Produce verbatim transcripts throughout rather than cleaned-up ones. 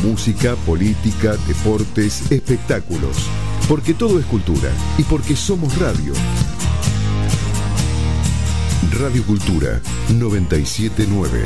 Música, política, deportes, espectáculos. Porque todo es cultura y porque somos radio. Radio Cultura noventa y siete punto nueve.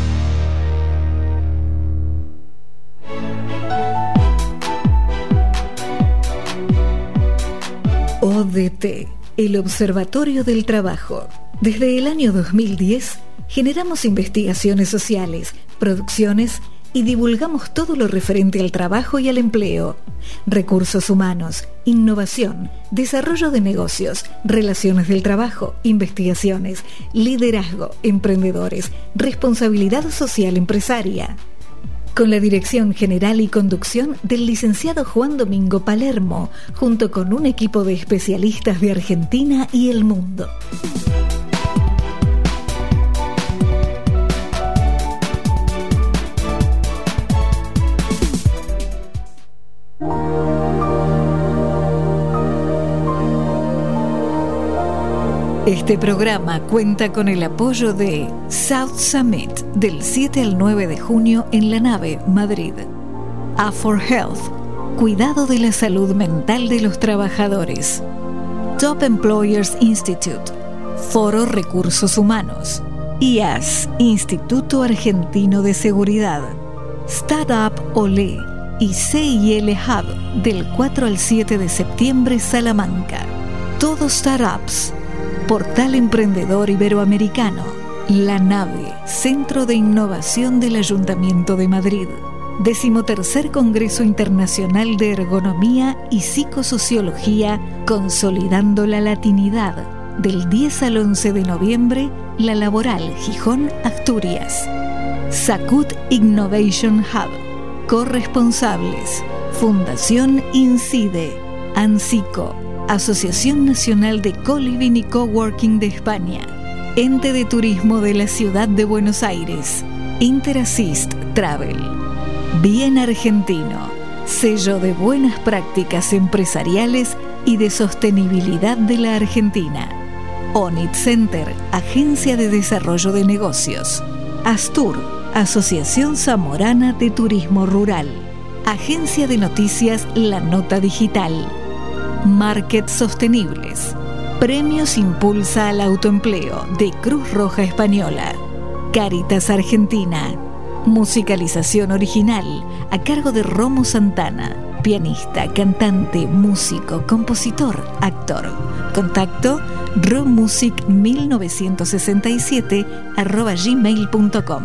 O D T, el Observatorio del Trabajo. Desde el año dos mil diez generamos investigaciones sociales, producciones y divulgamos todo lo referente al trabajo y al empleo, recursos humanos, innovación, desarrollo de negocios, relaciones del trabajo, investigaciones, liderazgo, emprendedores, responsabilidad social empresaria. Con la dirección general y conducción del licenciado Juan Domingo Palermo, junto con un equipo de especialistas de Argentina y el mundo. Este programa cuenta con el apoyo de South Summit del siete al nueve de junio en La Nave, Madrid. A for Health, cuidado de la salud mental de los trabajadores. Top Employers Institute, Foro Recursos Humanos. I A S, Instituto Argentino de Seguridad. Startup Olé y C I L Hub del cuatro al siete de septiembre, Salamanca. Todos startups. Portal Emprendedor Iberoamericano. La Nave, Centro de Innovación del Ayuntamiento de Madrid. Decimotercer Congreso Internacional de Ergonomía y Psicosociología, Consolidando la Latinidad. Del diez al once de noviembre, La Laboral, Gijón, Asturias. Sacut Innovation Hub. Corresponsables. Fundación Incide. ANSICO. Asociación Nacional de Co-Living y Coworking de España. Ente de Turismo de la Ciudad de Buenos Aires. Interassist Travel. Bien Argentino. Sello de buenas prácticas empresariales y de sostenibilidad de la Argentina. Onit Center, Agencia de Desarrollo de Negocios. Astur, Asociación Zamorana de Turismo Rural. Agencia de Noticias La Nota Digital. Market Sostenibles. Premios Impulsa al Autoempleo de Cruz Roja Española. Cáritas Argentina. Musicalización original a cargo de Romo Santana. Pianista, cantante, músico, compositor, actor. Contacto romusic mil novecientos sesenta y siete arroba gmail punto com.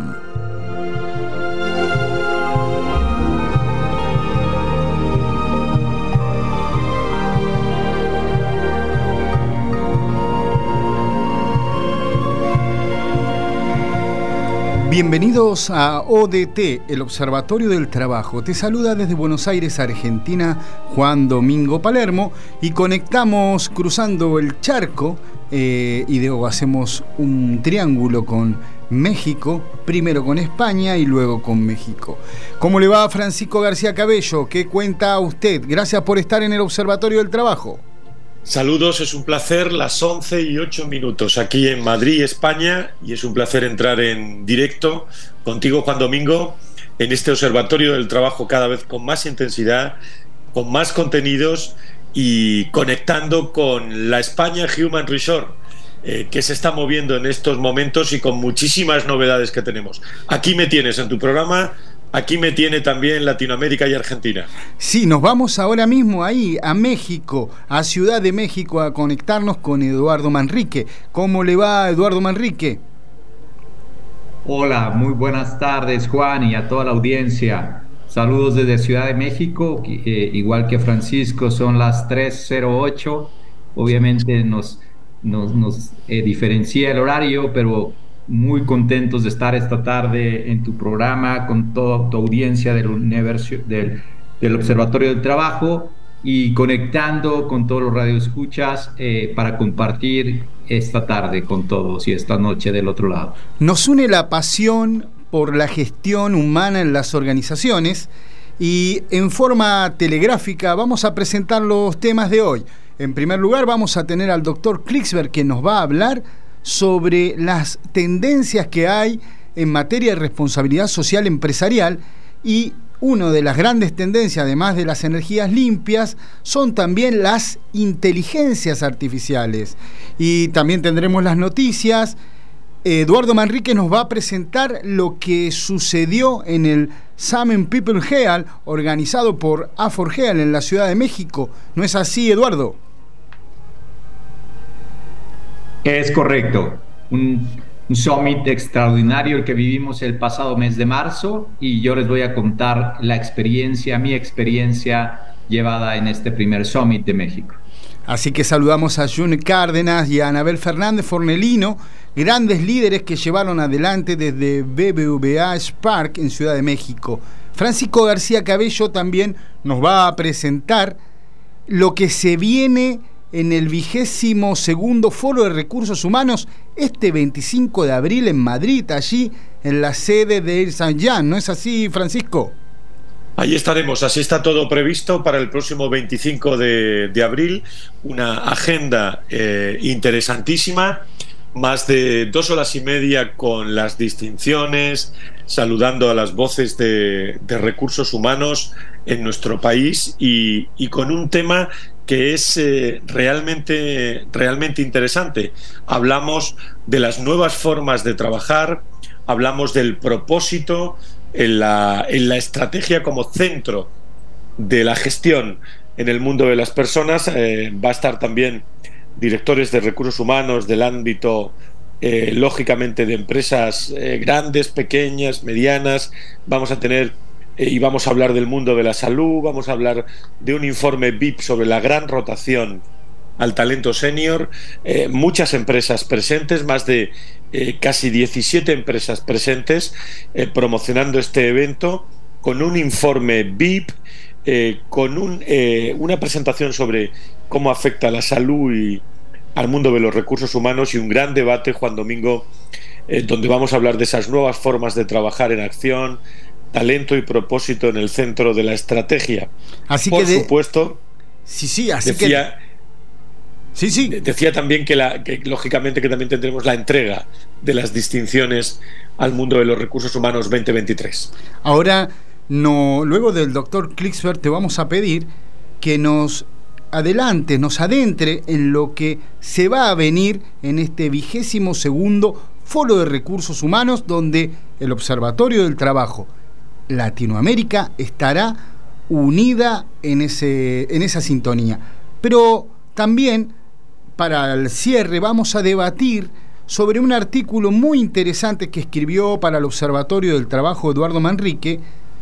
Bienvenidos a O D T, el Observatorio del Trabajo. Te saluda desde Buenos Aires, Argentina, Juan Domingo Palermo, y conectamos cruzando el charco eh, y luego hacemos un triángulo con México, primero con España y luego con México. ¿Cómo le va a Francisco García Cabello? ¿Qué cuenta usted? Gracias por estar en el Observatorio del Trabajo. Saludos, es un placer, las once y ocho minutos aquí en Madrid, España, y es un placer entrar en directo contigo, Juan Domingo, en este Observatorio del Trabajo cada vez con más intensidad, con más contenidos y conectando con la España Human Resource, eh, que se está moviendo en estos momentos y con muchísimas novedades que tenemos. Aquí me tienes en tu programa. Aquí me tiene también Latinoamérica y Argentina. Sí, nos vamos ahora mismo ahí, a México, a Ciudad de México, a conectarnos con Eduardo Manrique. ¿Cómo le va, Eduardo Manrique? Hola, muy buenas tardes, Juan, y a toda la audiencia. Saludos desde Ciudad de México, eh, igual que Francisco, son las tres cero ocho. Obviamente nos, nos, nos eh, diferencia el horario, pero muy contentos de estar esta tarde en tu programa con toda tu audiencia del universo del, del Observatorio del Trabajo y conectando con todos los radioescuchas eh, para compartir esta tarde con todos y esta noche del otro lado. Nos une la pasión por la gestión humana en las organizaciones y en forma telegráfica vamos a presentar los temas de hoy. En primer lugar vamos a tener al doctor Klicksberg, que nos va a hablar sobre las tendencias que hay en materia de responsabilidad social empresarial, y una de las grandes tendencias, además de las energías limpias, son también las inteligencias artificiales. Y también tendremos las noticias. Eduardo Manrique nos va a presentar lo que sucedió en el Summit People Health, organizado por A cuatro Health en la Ciudad de México. ¿No es así, Eduardo? Es correcto. Un, un summit extraordinario el que vivimos el pasado mes de marzo, y yo les voy a contar la experiencia, mi experiencia llevada en este primer summit de México. Así que saludamos a June Cárdenas y a Anabel Fernández Fornelino, grandes líderes que llevaron adelante desde B B V A Spark en Ciudad de México. Francisco García Cabello también nos va a presentar lo que se viene en el vigésimo segundo Foro de Recursos Humanos este veinticinco de abril en Madrid, allí en la sede de Ernst and Young. ¿No es así, Francisco? Ahí estaremos, así está todo previsto para el próximo veinticinco de abril, una agenda eh, interesantísima, más de dos horas y media con las distinciones, saludando a las voces de, de recursos humanos en nuestro país y, y con un tema que es eh, realmente, realmente interesante. Hablamos de las nuevas formas de trabajar, hablamos del propósito en la, en la estrategia como centro de la gestión en el mundo de las personas. Eh, va a estar también directores de recursos humanos del ámbito, eh, lógicamente, de empresas eh, grandes, pequeñas, medianas. Vamos a tener eh, y vamos a hablar del mundo de la salud, vamos a hablar de un informe V I P sobre la gran rotación al talento senior, eh, muchas empresas presentes, más de eh, casi diecisiete empresas presentes eh, promocionando este evento, con un informe V I P, eh, con un, eh, una presentación sobre cómo afecta la salud y al mundo de los recursos humanos, y un gran debate, Juan Domingo, eh, donde vamos a hablar de esas nuevas formas de trabajar en acción, talento y propósito en el centro de la estrategia. Así Por que de... supuesto, sí, sí, así decía... que... Sí, sí. Decía también que, la, que lógicamente que también tendremos la entrega de las distinciones al mundo de los recursos humanos veinte veintitrés. Ahora, no, luego del doctor Klicksberg, te vamos a pedir que nos adelante, nos adentre en lo que se va a venir en este vigésimo segundo Foro de Recursos Humanos, donde el Observatorio del Trabajo Latinoamérica estará unida en, ese, en esa sintonía. Pero también, para el cierre, vamos a debatir sobre un artículo muy interesante que escribió para el Observatorio del Trabajo Eduardo Manrique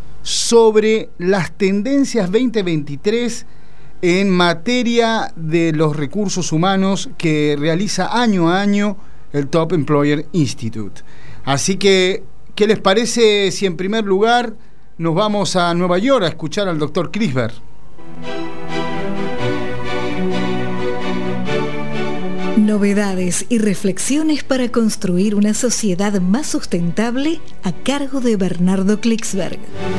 sobre las tendencias veinte veintitrés en materia de los recursos humanos que realiza año a año el Top Employer Institute. Así que, ¿qué les parece si en primer lugar nos vamos a Nueva York a escuchar al doctor Klicksberg? Novedades y reflexiones para construir una sociedad más sustentable, a cargo de Bernardo Klicksberg.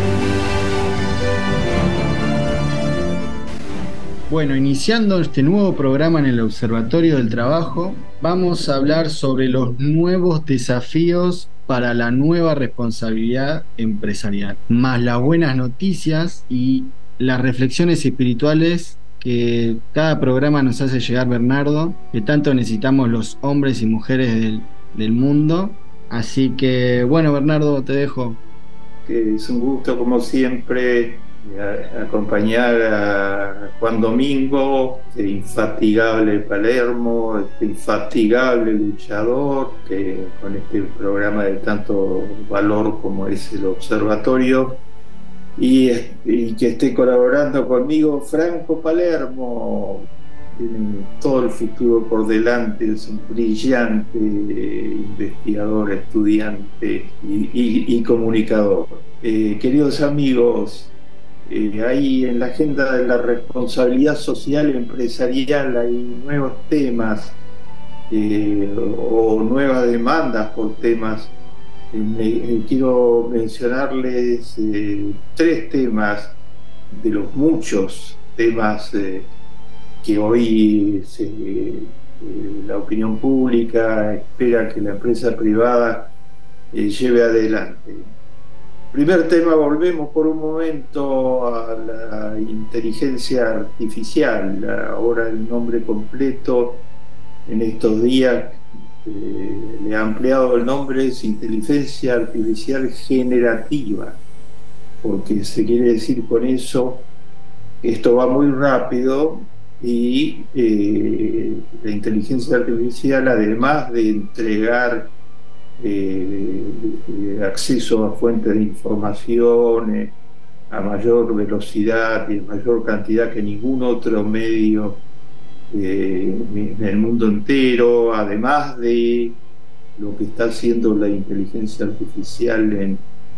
Bueno, iniciando este nuevo programa en el Observatorio del Trabajo, vamos a hablar sobre los nuevos desafíos para la nueva responsabilidad empresarial, más las buenas noticias y las reflexiones espirituales que cada programa nos hace llegar Bernardo, que tanto necesitamos los hombres y mujeres del, del mundo. Así que, bueno, Bernardo, te dejo. Que es un gusto, como siempre, a, acompañar a Juan Domingo, el infatigable Palermo, este infatigable luchador, que con este programa de tanto valor como es el Observatorio. Y, y que esté colaborando conmigo Franco Palermo. Tiene todo el futuro por delante, es un brillante investigador, estudiante y, y, y comunicador. Eh, queridos amigos, eh, ahí en la agenda de la responsabilidad social empresarial hay nuevos temas eh, o nuevas demandas por temas. Me, quiero mencionarles eh, tres temas de los muchos temas eh, que hoy se, eh, la opinión pública espera que la empresa privada eh, lleve adelante. Primer tema, volvemos por un momento a la inteligencia artificial. Ahora el nombre completo en estos días eh, le ha ampliado el nombre, es inteligencia artificial generativa, porque se quiere decir con eso que esto va muy rápido y eh, la inteligencia artificial, además de entregar Eh, eh, acceso a fuentes de información eh, a mayor velocidad y a mayor cantidad que ningún otro medio eh, en el mundo entero, además de lo que está haciendo la inteligencia artificial en,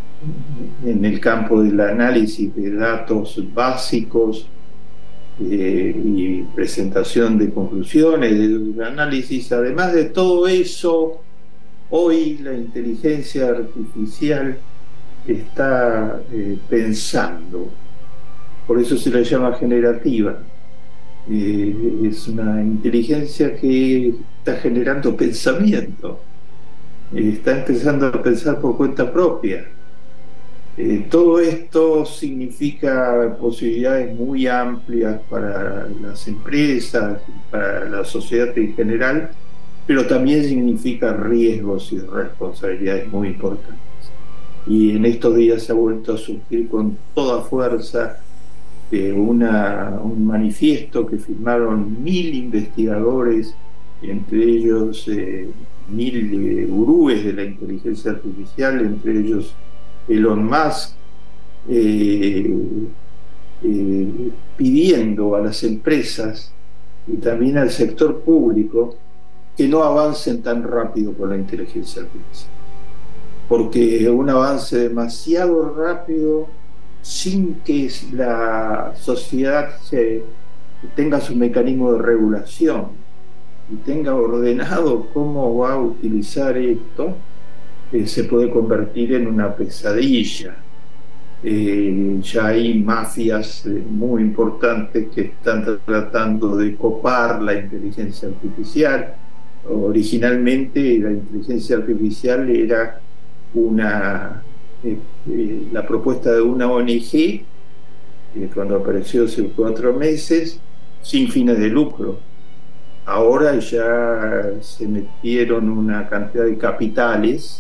en el campo del análisis de datos básicos eh, y presentación de conclusiones del análisis. Además de todo eso, hoy la inteligencia artificial está eh, pensando, por eso se la llama generativa. Eh, es una inteligencia que está generando pensamiento, eh, está empezando a pensar por cuenta propia. Eh, todo esto significa posibilidades muy amplias para las empresas, para la sociedad en general, pero también significa riesgos y responsabilidades muy importantes. Y en estos días se ha vuelto a surgir con toda fuerza eh, una, un manifiesto que firmaron mil investigadores, entre ellos eh, mil eh, gurúes de la inteligencia artificial, entre ellos Elon Musk, eh, eh, pidiendo a las empresas y también al sector público que no avancen tan rápido con la inteligencia artificial, porque un avance demasiado rápido sin que la sociedad se, tenga su mecanismo de regulación y tenga ordenado cómo va a utilizar esto, eh, se puede convertir en una pesadilla. Eh, ya hay mafias eh, muy importantes que están tratando de copar la inteligencia artificial. Originalmente la inteligencia artificial era una eh, eh, la propuesta de una O N G eh, cuando apareció hace cuatro meses, sin fines de lucro. Ahora ya se metieron una cantidad de capitales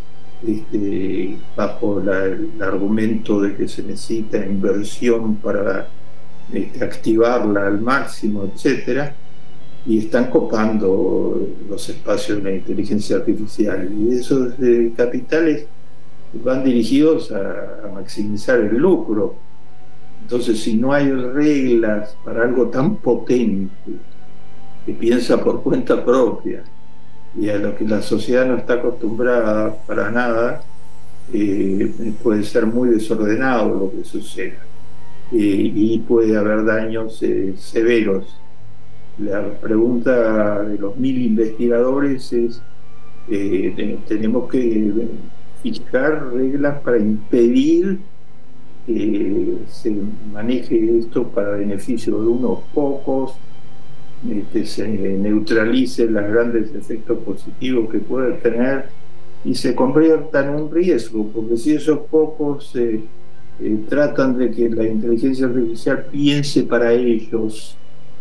este, bajo la, el argumento de que se necesita inversión para este, activarla al máximo, etcétera, y están copando los espacios de la inteligencia artificial, y esos eh, capitales van dirigidos a, a maximizar el lucro. Entonces, si no hay reglas para algo tan potente que piensa por cuenta propia y a lo que la sociedad no está acostumbrada para nada, eh, puede ser muy desordenado lo que suceda, eh, y puede haber daños eh, severos. La pregunta de los mil investigadores es, eh, tenemos que fijar reglas para impedir que se maneje esto para beneficio de unos pocos, este, se neutralicen los grandes efectos positivos que puede tener y se convierta en un riesgo, porque si esos pocos eh, eh, tratan de que la inteligencia artificial piense para ellos,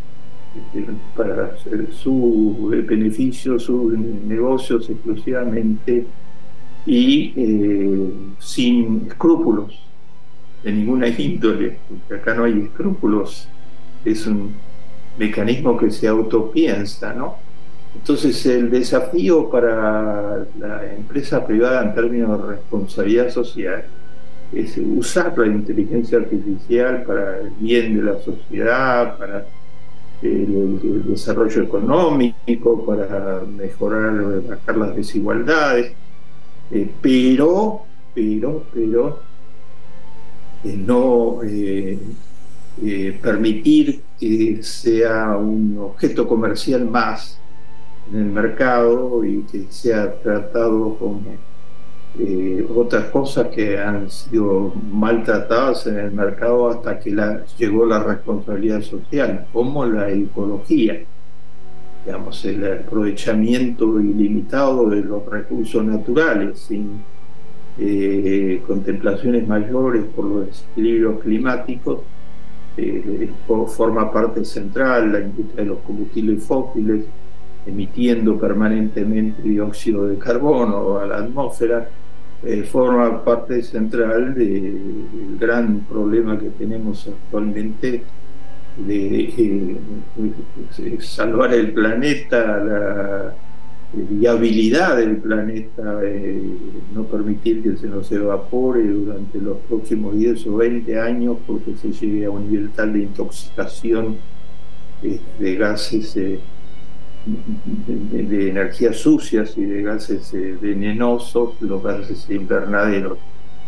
para su beneficio, sus negocios exclusivamente y eh, sin escrúpulos de ninguna índole, porque acá no hay escrúpulos, es un mecanismo que se autopiensa, ¿no? Entonces el desafío para la empresa privada en términos de responsabilidad social es usar la inteligencia artificial para el bien de la sociedad, para El, el desarrollo económico, para mejorar, bajar las desigualdades, eh, pero, pero, pero eh, no eh, eh, permitir que sea un objeto comercial más en el mercado y que sea tratado como eh, otras cosas que han sido maltratadas en el mercado hasta que la, llegó la responsabilidad social, como la ecología, digamos, el aprovechamiento ilimitado de los recursos naturales sin eh, contemplaciones mayores por los desequilibrios climáticos, eh, forma parte central la industria de los combustibles fósiles, emitiendo permanentemente dióxido de carbono a la atmósfera, eh, forma parte central de, del gran problema que tenemos actualmente de eh, eh, salvar el planeta, la viabilidad del planeta, eh, no permitir que se nos evapore durante los próximos diez o veinte años porque se llegue a un nivel tal de intoxicación eh, de gases eh, de, de energías sucias y de gases eh, venenosos, los gases invernaderos.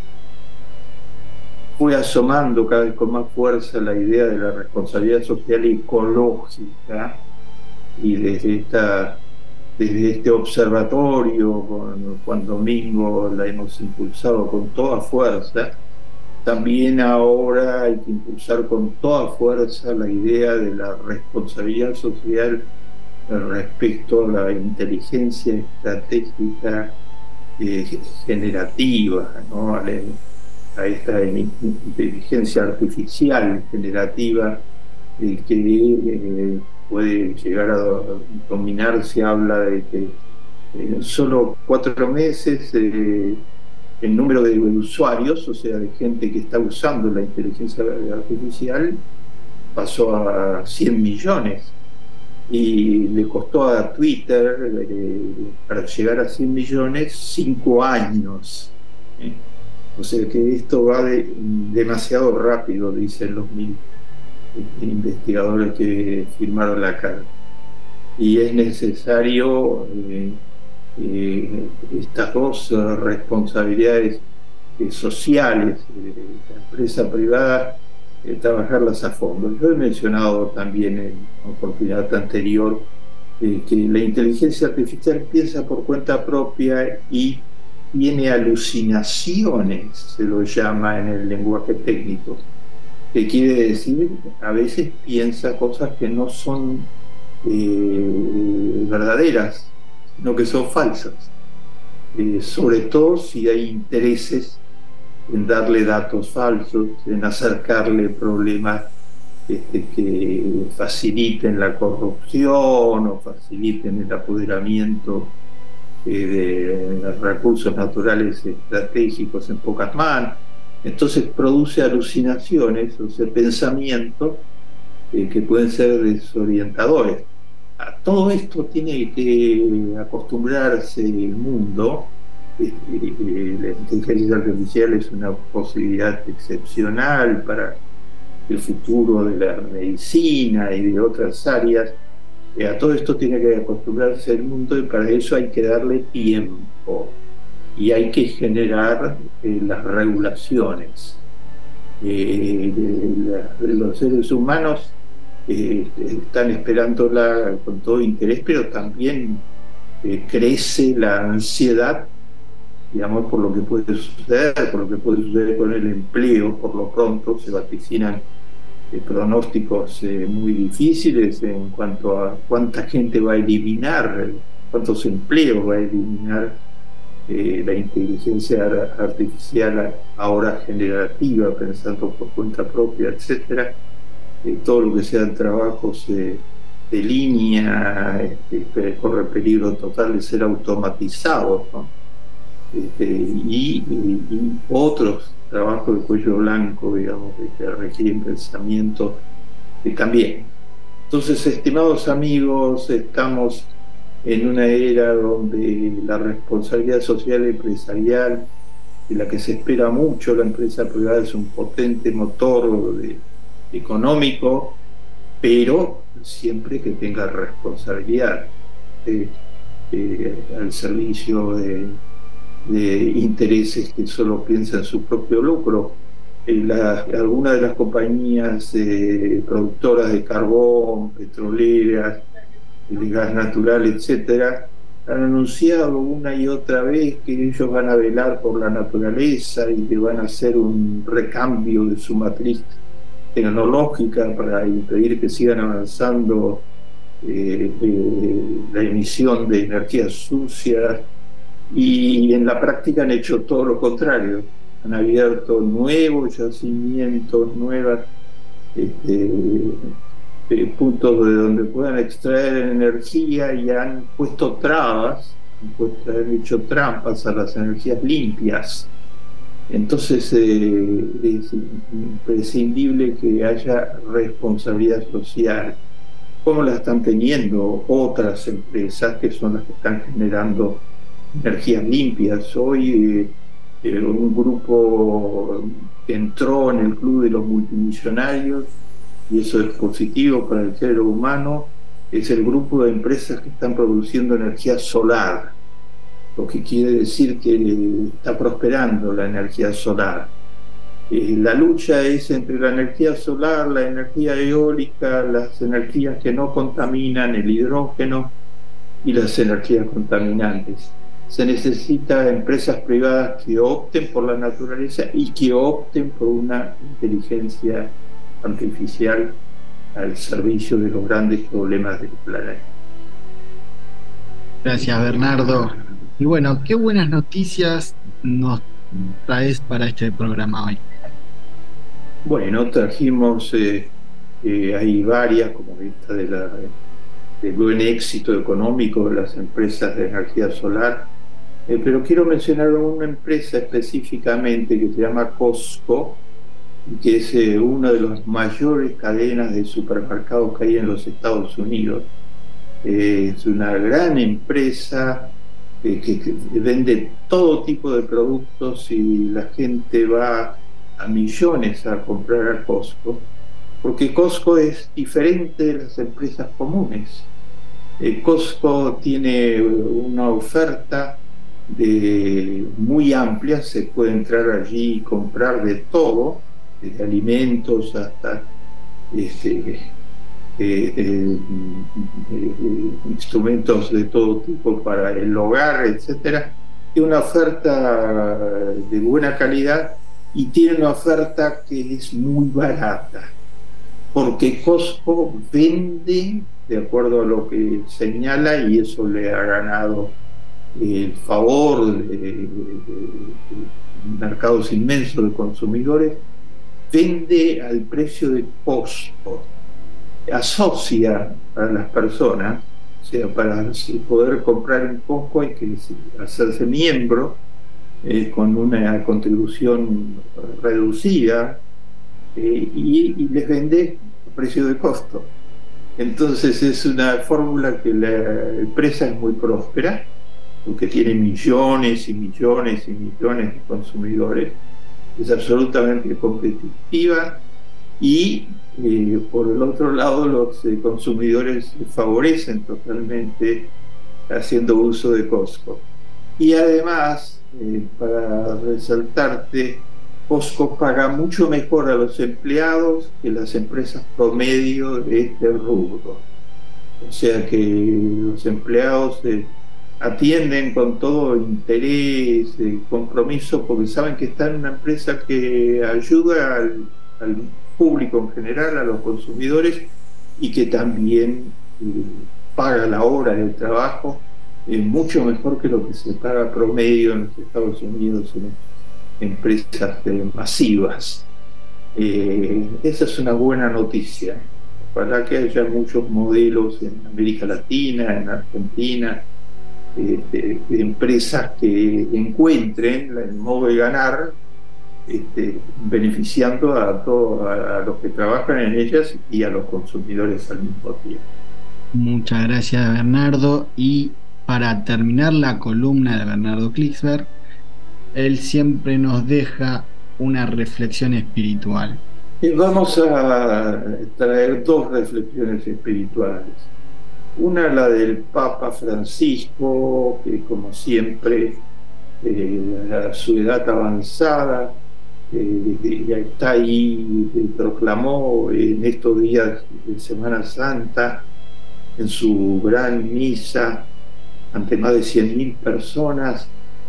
Fue asomando cada vez con más fuerza la idea de la responsabilidad social y ecológica, y desde esta desde este observatorio con Juan Domingo la hemos impulsado con toda fuerza. También ahora hay que impulsar con toda fuerza la idea de la responsabilidad social respecto a la inteligencia estratégica eh, generativa, ¿no? a, la, a esta inteligencia artificial generativa eh, que eh, puede llegar a dominar. Se habla de que en solo cuatro meses eh, el número de usuarios, o sea, de gente que está usando la inteligencia artificial, pasó a cien millones. Y le costó a Twitter, eh, para llegar a cien millones, cinco años. ¿eh? O sea que esto va de, demasiado rápido, dicen los mil investigadores que firmaron la carta, y es necesario eh, eh, estas dos uh, responsabilidades eh, sociales de la empresa privada, eh, trabajarlas a fondo. Yo he mencionado también en una oportunidad anterior eh, que la inteligencia artificial piensa por cuenta propia y tiene alucinaciones, se lo llama en el lenguaje técnico, que quiere decir, a veces piensa cosas que no son eh, verdaderas, sino que son falsas, eh, sobre todo si hay intereses en darle datos falsos, en acercarle problemas este, que faciliten la corrupción o faciliten el apoderamiento eh, de recursos naturales estratégicos en pocas manos. Entonces produce alucinaciones, o sea, pensamientos eh, que pueden ser desorientadores. A todo esto tiene que acostumbrarse el mundo. Eh, eh, la inteligencia artificial es una posibilidad excepcional para el futuro de la medicina y de otras áreas. Eh, a todo esto tiene que acostumbrarse el mundo, y para eso hay que darle tiempo. Y hay que generar eh, las regulaciones. Eh, de, de los seres humanos eh, están esperándola con todo interés, pero también eh, crece la ansiedad, digamos, por lo que puede suceder, por lo que puede suceder con el empleo. Por lo pronto se vaticinan eh, pronósticos eh, muy difíciles en cuanto a cuánta gente va a eliminar, cuántos empleos va a eliminar Eh, la inteligencia artificial ahora generativa, pensando por cuenta propia, etcétera. Eh, todo lo que sean trabajos eh, de línea este, corre peligro total de ser automatizados, ¿no? Este, y, y, y otros trabajos de cuello blanco, digamos, que requieren pensamiento eh, también. Entonces, estimados amigos, estamos en una era donde la responsabilidad social empresarial, de la que se espera mucho, la empresa privada es un potente motor de, económico, pero siempre que tenga responsabilidad eh, eh, al servicio de, de intereses que solo piensan en su propio lucro. Eh, la, algunas de las compañías eh, productoras de carbón, petroleras, de gas natural, etcétera, han anunciado una y otra vez que ellos van a velar por la naturaleza y que van a hacer un recambio de su matriz tecnológica para impedir que sigan avanzando eh, eh, la emisión de energías sucias y en la práctica han hecho todo lo contrario, han abierto nuevos yacimientos, nuevas este, eh, puntos de donde puedan extraer energía, y han puesto trabas, han, puesto, han hecho trampas a las energías limpias. Entonces eh, es imprescindible que haya responsabilidad social, como la están teniendo otras empresas que son las que están generando energías limpias. Hoy eh, un grupo que entró en el club de los multimillonarios, y eso es positivo para el género humano, es el grupo de empresas que están produciendo energía solar, lo que quiere decir que está prosperando la energía solar. Eh, la lucha es entre la energía solar, la energía eólica, las energías que no contaminan, el hidrógeno, y las energías contaminantes. Se necesita empresas privadas que opten por la naturaleza y que opten por una inteligencia artificial al servicio de los grandes problemas del planeta. Gracias, Bernardo. Y bueno, qué buenas noticias nos traes para este programa hoy. Bueno, trajimos, eh, eh, hay varias, como esta de la, del buen éxito económico de las empresas de energía solar, eh, pero quiero mencionar una empresa específicamente que se llama Costco, que es eh, una de las mayores cadenas de supermercados que hay en los Estados Unidos. Eh, es una gran empresa eh, que, que vende todo tipo de productos, y la gente va a millones a comprar a Costco, porque Costco es diferente de las empresas comunes. Eh, Costco tiene una oferta de, muy amplia, se puede entrar allí y comprar de todo, desde alimentos hasta este, eh, eh, eh, instrumentos de todo tipo para el hogar, etcétera. Tiene una oferta de buena calidad, y tiene una oferta que es muy barata, porque Costco vende de acuerdo a lo que señala, y eso le ha ganado el favor de, de, de, de mercados inmensos de consumidores. Vende al precio de costo, asocia a las personas, o sea, para poder comprar en Costco hay que hacerse miembro, eh, con una contribución reducida, eh, y, y les vende a precio de costo. Entonces es una fórmula que la empresa es muy próspera, porque tiene millones y millones y millones de consumidores, es absolutamente competitiva, y eh, por el otro lado los eh, consumidores favorecen totalmente haciendo uso de Costco. Y además, eh, para resaltarte, Costco paga mucho mejor a los empleados que las empresas promedio de este rubro. O sea que los empleados eh, atienden con todo interés, eh, compromiso, porque saben que están en una empresa que ayuda al, al público en general, a los consumidores, y que también eh, paga la hora del trabajo eh, mucho mejor que lo que se paga promedio en los Estados Unidos en empresas eh, masivas. Eh, esa es una buena noticia. Ojalá que haya muchos modelos en América Latina, en Argentina, eh, de, de empresas que encuentren el modo de ganar, este, beneficiando a, todo, a, a los que trabajan en ellas y a los consumidores al mismo tiempo. Muchas gracias, Bernardo. Y para terminar la columna de Bernardo Klicksberg, él siempre nos deja una reflexión espiritual. Y vamos a traer dos reflexiones espirituales. Una, la del Papa Francisco, que como siempre, eh, a su edad avanzada, eh, ya está ahí, eh, proclamó en estos días de Semana Santa, en su gran misa, ante más de cien mil personas,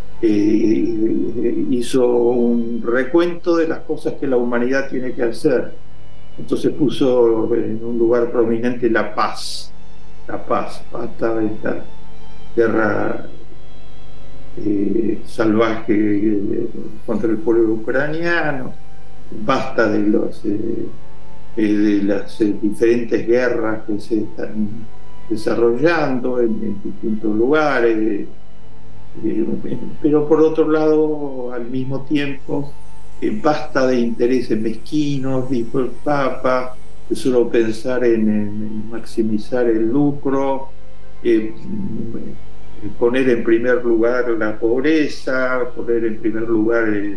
eh, hizo un recuento de las cosas que la humanidad tiene que hacer. Entonces puso en un lugar prominente la paz, la paz, basta de esta guerra eh, salvaje eh, contra el pueblo ucraniano, basta de los eh, eh, de las eh, diferentes guerras que se están desarrollando en, en distintos lugares, eh, eh, pero por otro lado, al mismo tiempo, eh, basta de intereses mezquinos, dijo el Papa, de solo pensar en, en, en maximizar el lucro, eh, poner en primer lugar la pobreza, poner en primer lugar el,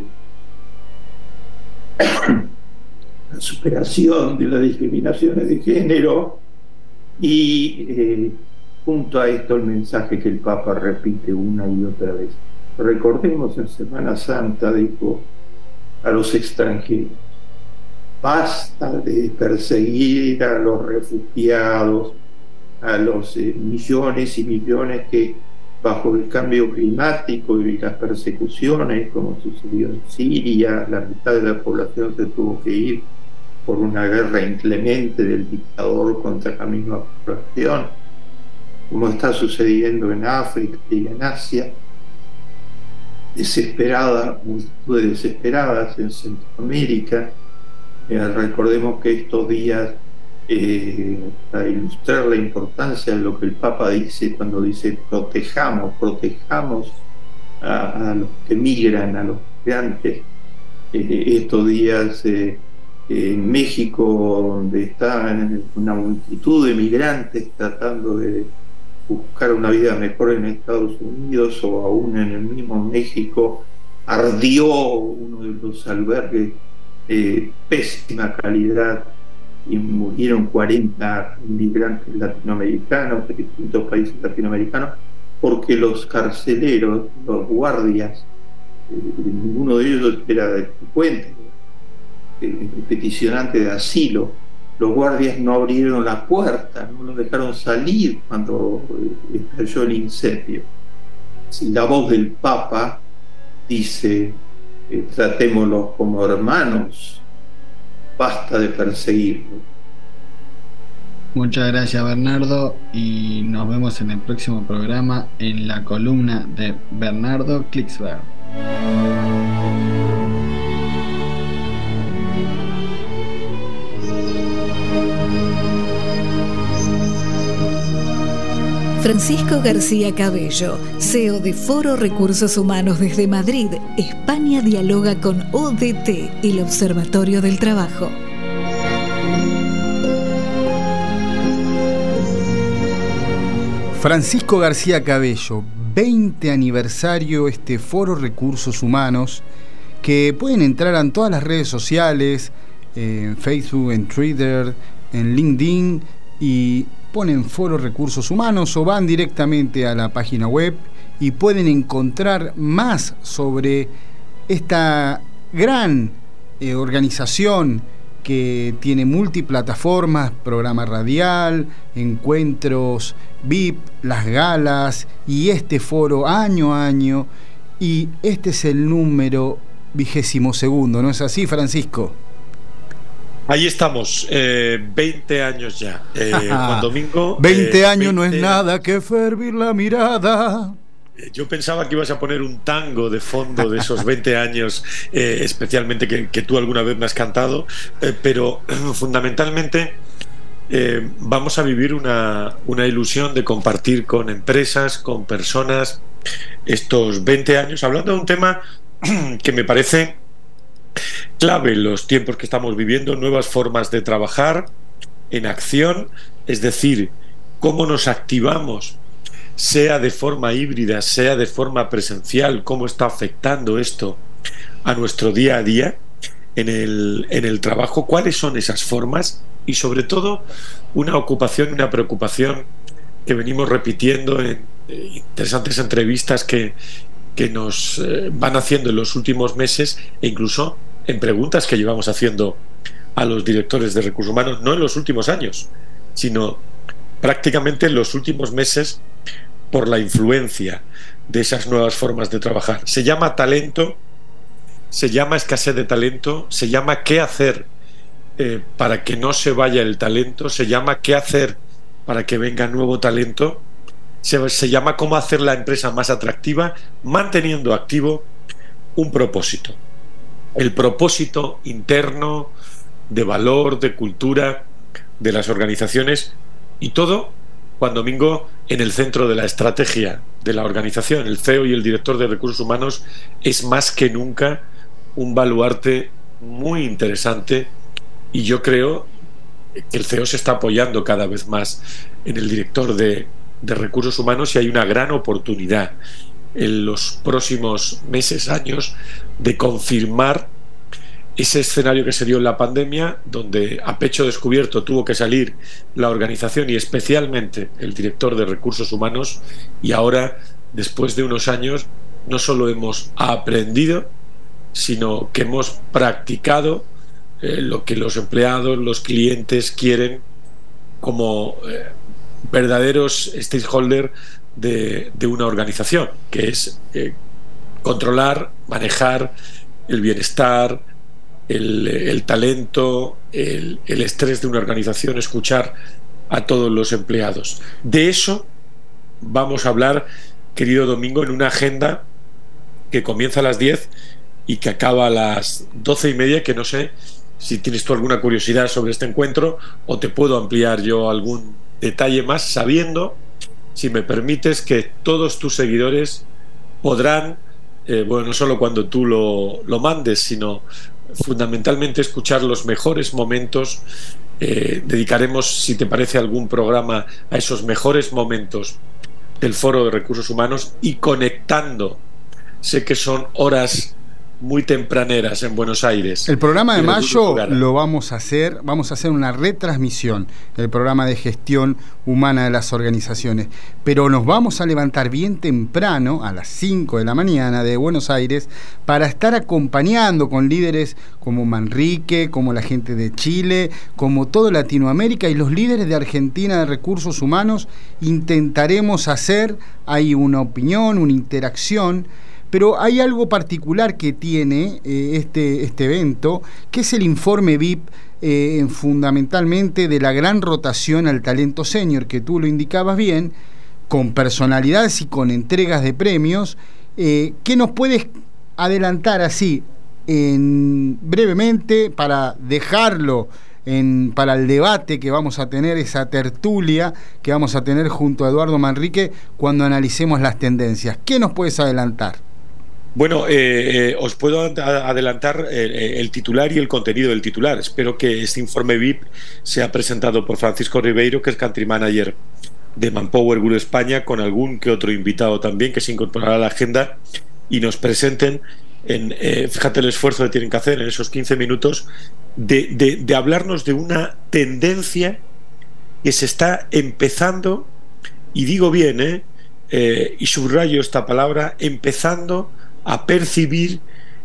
la superación de las discriminaciones de género, y eh, junto a esto el mensaje que el Papa repite una y otra vez. Recordemos, en Semana Santa dijo a los extranjeros: basta de perseguir a los refugiados, a los eh, millones y millones que bajo el cambio climático y las persecuciones, como sucedió en Siria, la mitad de la población se tuvo que ir por una guerra inclemente del dictador contra la misma población, como está sucediendo en África y en Asia, desesperadas, multitudes desesperadas en Centroamérica. Eh, recordemos que estos días, eh, para ilustrar la importancia de lo que el Papa dice cuando dice protejamos, protejamos a, a los que migran, a los migrantes, eh, estos días eh, en México, donde están una multitud de migrantes tratando de buscar una vida mejor en Estados Unidos, o aún en el mismo México, ardió uno de los albergues, eh, pésima calidad, y murieron cuarenta inmigrantes latinoamericanos de distintos países latinoamericanos, porque los carceleros, los guardias, eh, ninguno de ellos era delincuente, eh, peticionante de asilo, los guardias no abrieron la puerta, no los dejaron salir cuando eh, estalló el incendio. Si la voz del Papa dice eh, tratémoslos como hermanos, basta de perseguirlos. Muchas gracias, Bernardo, y nos vemos en el próximo programa en la columna de Bernardo Klicksberg. Francisco García Cabello, C E O de Foro Recursos Humanos desde Madrid, España, dialoga con O D T, el Observatorio del Trabajo. Francisco García Cabello, veinte aniversario este Foro Recursos Humanos, que pueden entrar en todas las redes sociales, en Facebook, en Twitter, en LinkedIn, y ponen Foro Recursos Humanos o van directamente a la página web y pueden encontrar más sobre esta gran eh, organización que tiene multiplataformas, programa radial, encuentros V I P, las galas y este foro año a año, y este es el número vigésimo segundo, ¿no es así, Francisco? Ahí estamos, eh, veinte años ya. Eh, Juan Domingo. veinte eh, años veinte... no es nada que fervir la mirada. Yo pensaba que ibas a poner un tango de fondo de esos veinte años, eh, especialmente que, que tú alguna vez me has cantado, eh, pero fundamentalmente eh, vamos a vivir una, una ilusión de compartir con empresas, con personas, estos veinte años, hablando de un tema que me parece clave en los tiempos que estamos viviendo: nuevas formas de trabajar en acción, es decir, cómo nos activamos, sea de forma híbrida, sea de forma presencial, cómo está afectando esto a nuestro día a día en el, en el trabajo, cuáles son esas formas, y sobre todo una ocupación y una preocupación que venimos repitiendo en eh, interesantes entrevistas que, que nos eh, van haciendo en los últimos meses, e incluso en preguntas que llevamos haciendo a los directores de recursos humanos, no en los últimos años, sino prácticamente en los últimos meses, por la influencia de esas nuevas formas de trabajar. Se llama talento, se llama escasez de talento, se llama qué hacer eh, para que no se vaya el talento, se llama qué hacer para que venga nuevo talento, Se, se llama Cómo hacer la empresa más atractiva, manteniendo activo un propósito. El propósito interno de valor, de cultura, de las organizaciones, y todo, Juan Domingo, en el centro de la estrategia de la organización. El C E O y el director de recursos humanos es más que nunca un baluarte muy interesante, y yo creo que el C E O se está apoyando cada vez más en el director de, de recursos humanos, y hay una gran oportunidad en los próximos meses, años, de confirmar ese escenario que se dio en la pandemia, donde a pecho descubierto tuvo que salir la organización y especialmente el director de recursos humanos, y ahora, después de unos años, no solo hemos aprendido, sino que hemos practicado eh, lo que los empleados, los clientes quieren como eh, verdaderos stakeholders de, de una organización, que es eh, controlar, manejar el bienestar, el, el talento, el, el estrés de una organización, escuchar a todos los empleados. De eso vamos a hablar, querido Domingo, en una agenda que comienza a las diez y que acaba a las doce y media, que no sé si tienes tú alguna curiosidad sobre este encuentro o te puedo ampliar yo algún detalle más, sabiendo, si me permites, que todos tus seguidores podrán, eh, bueno, no solo cuando tú lo, lo mandes, sino fundamentalmente escuchar los mejores momentos. Eh, dedicaremos, si te parece, algún programa a esos mejores momentos del Foro de Recursos Humanos, y conectando, sé que son horas muy tempraneras en Buenos Aires. El programa de mayo lo vamos a hacer, vamos a hacer una retransmisión del programa de gestión humana de las organizaciones, pero nos vamos a levantar bien temprano, a las cinco de la mañana de Buenos Aires, para estar acompañando con líderes como Manrique, como la gente de Chile, como toda Latinoamérica y los líderes de Argentina de recursos humanos. Intentaremos hacer ahí una opinión, una interacción. Pero hay algo particular que tiene eh, este, este evento, que es el informe V I P, eh, fundamentalmente de la gran rotación al talento senior, que tú lo indicabas bien, con personalidades y con entregas de premios. Eh, ¿Qué nos puedes adelantar así, en, brevemente, para dejarlo en, para el debate que vamos a tener, esa tertulia que vamos a tener junto a Eduardo Manrique cuando analicemos las tendencias? ¿Qué nos puedes adelantar? Bueno, eh, eh, os puedo adelantar eh, el titular y el contenido del titular. Espero que este informe V I P sea presentado por Francisco Ribeiro, que es Country Manager de Manpower Group España, con algún que otro invitado también que se incorporará a la agenda, y nos presenten, en, eh, fíjate el esfuerzo que tienen que hacer en esos quince minutos, de, de, de hablarnos de una tendencia que se está empezando, y digo bien, eh, eh, y subrayo esta palabra, empezando a percibir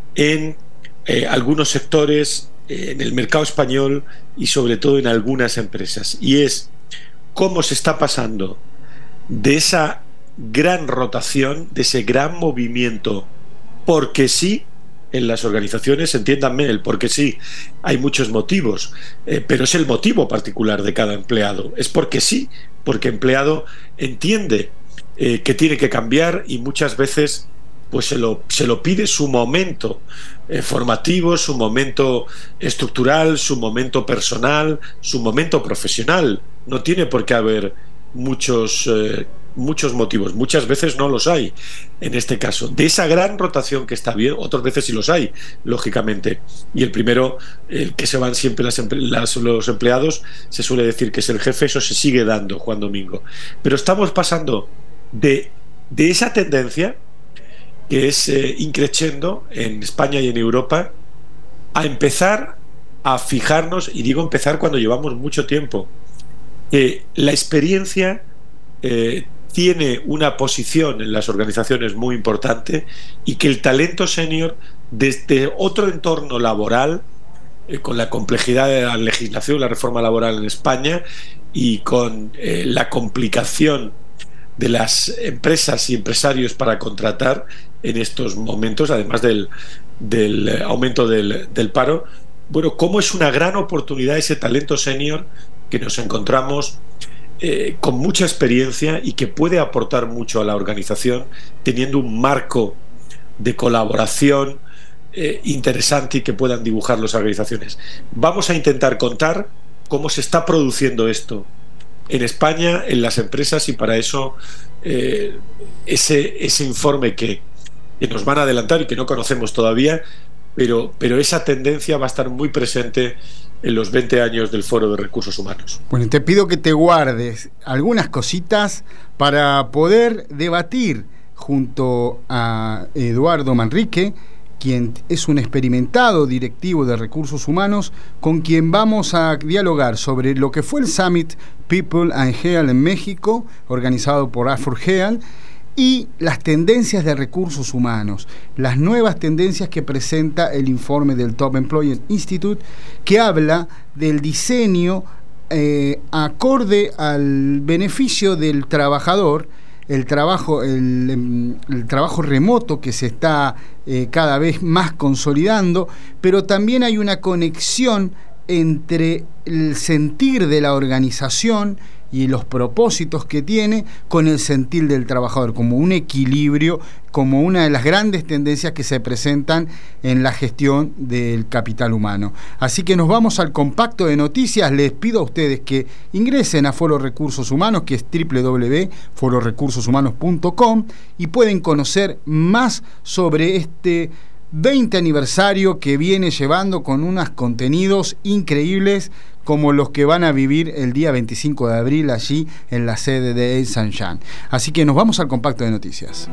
en eh, algunos sectores, eh, en el mercado español y sobre todo en algunas empresas, y es cómo se está pasando de esa gran rotación, de ese gran movimiento, porque sí, en las organizaciones. Entiéndanme, el porque sí, hay muchos motivos, eh, pero es el motivo particular de cada empleado, es porque sí, porque el empleado entiende eh, que tiene que cambiar, y muchas veces pues se lo, se lo pide su momento eh, formativo, su momento estructural, su momento personal, su momento profesional. No tiene por qué haber muchos, eh, muchos motivos. Muchas veces no los hay. En este caso, de esa gran rotación que está bien, otras veces sí los hay, lógicamente. Y el primero, el que se van siempre las, las, los empleados, se suele decir que es el jefe. Eso se sigue dando, Juan Domingo. Pero estamos pasando de, de esa tendencia, que es eh, increciendo en España y en Europa, a empezar a fijarnos, y digo empezar cuando llevamos mucho tiempo, eh, la experiencia eh, tiene una posición en las organizaciones muy importante, y que el talento senior, desde otro entorno laboral, eh, con la complejidad de la legislación, la reforma laboral en España, y con eh, la complicación de las empresas y empresarios para contratar en estos momentos, además del, del aumento del, del paro, bueno, cómo es una gran oportunidad ese talento senior que nos encontramos eh, con mucha experiencia y que puede aportar mucho a la organización, teniendo un marco de colaboración eh, interesante y que puedan dibujar las organizaciones. Vamos a intentar contar cómo se está produciendo esto en España, en las empresas, y para eso eh, ese, ese informe que, que nos van a adelantar y que no conocemos todavía, pero, pero esa tendencia va a estar muy presente en los veinte años del Foro de Recursos Humanos. Bueno, te pido que te guardes algunas cositas para poder debatir junto a Eduardo Manrique, quien es un experimentado directivo de recursos humanos, con quien vamos a dialogar sobre lo que fue el Summit People and Health en México, organizado por A cuatro Health, y las tendencias de recursos humanos, las nuevas tendencias que presenta el informe del Top Employer Institute, que habla del diseño eh, acorde al beneficio del trabajador, el trabajo, el, el trabajo remoto que se está eh, cada vez más consolidando, pero también hay una conexión entre el sentir de la organización y los propósitos que tiene con el sentir del trabajador, como un equilibrio, como una de las grandes tendencias que se presentan en la gestión del capital humano. Así que nos vamos al compacto de noticias. Les pido a ustedes que ingresen a Foro Recursos Humanos, que es doble u doble u doble u punto foro recursos humanos punto com, y pueden conocer más sobre este veinte aniversario que viene llevando con unos contenidos increíbles como los que van a vivir el día veinticinco de abril allí en la sede de Saint-Jean. Así que nos vamos al compacto de noticias.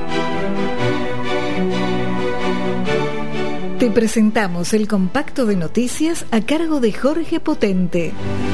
Te presentamos el compacto de noticias a cargo de Jorge Potente.